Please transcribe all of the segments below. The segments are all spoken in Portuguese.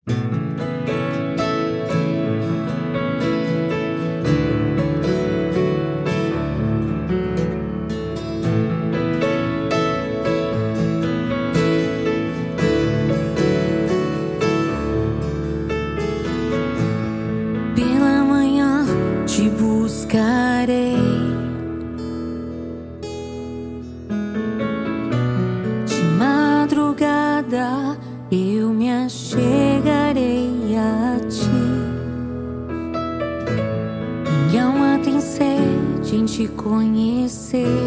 Pela manhã te buscarei, de madrugada eu me achegarei a ti. Minha alma tem sede em te conhecer,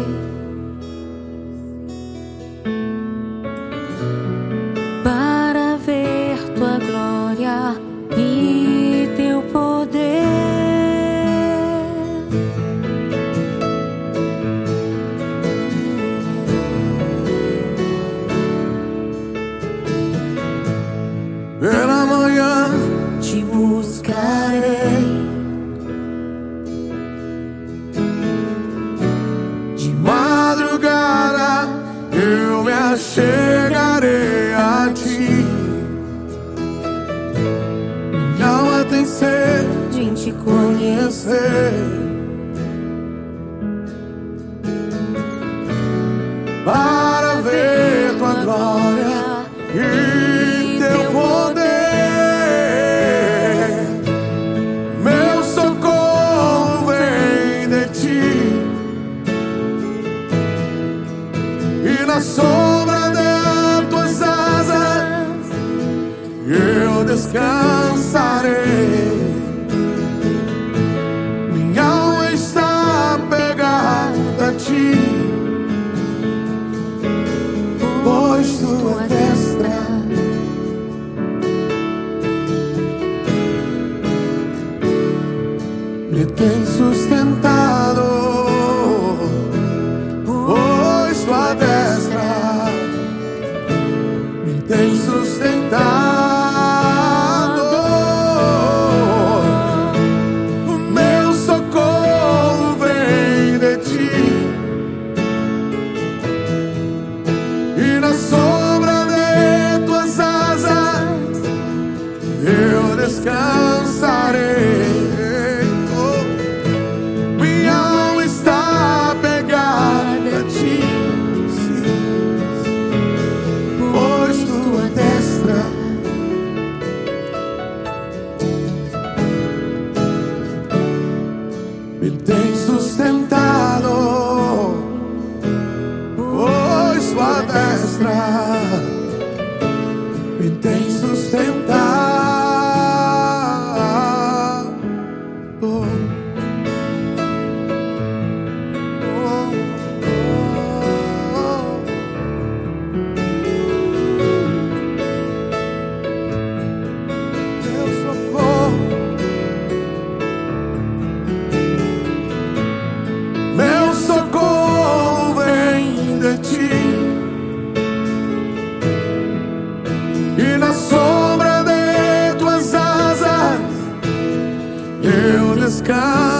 para ver tua glória e teu poder. Pela manhã Te buscarei, de madrugada eu me achegarei a ti. Minha alma tem sede em te de conhecer, para ver tua glória e teu poder. Meu socorro vem de ti, e na sombra das tuas asas eu descansarei. Minha alma está pegada a ti, pois tua destra me tem sustentado, pois tua destra me tem sustentado. O meu socorro vem de ti, e na sombra de tuas asas eu descansarei. Minha alma está pegada a ti, pois tua destra me tem sustentado, pois tua destra me tem sustentado. Meu socorro, meu socorro vem de ti, e na sombra de tuas asas eu descanso.